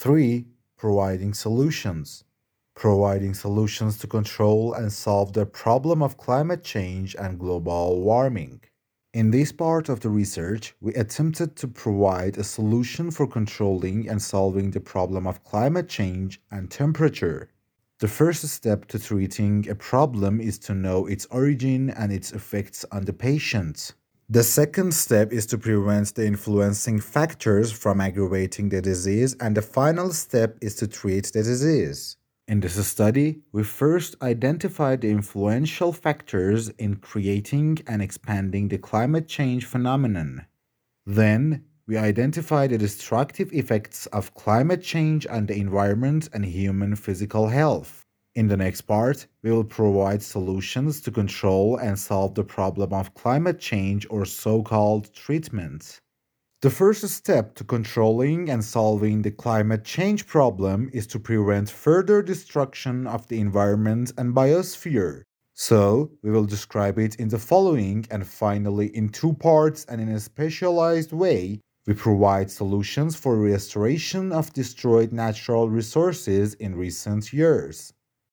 3. Providing solutions. Providing solutions to control and solve the problem of climate change and global warming. In this part of the research, we attempted to provide a solution for controlling and solving the problem of climate change and temperature. The first step to treating a problem is to know its origin and its effects on the patient. The second step is to prevent the influencing factors from aggravating the disease, and the final step is to treat the disease. In this study, we first identified the influential factors in creating and expanding the climate change phenomenon. Then, we identified the destructive effects of climate change on the environment and human physical health. In the next part, we will provide solutions to control and solve the problem of climate change or so-called treatment. The first step to controlling and solving the climate change problem is to prevent further destruction of the environment and biosphere. So, we will describe it in the following, and finally, in two parts and in a specialized way, we provide solutions for restoration of destroyed natural resources in recent years.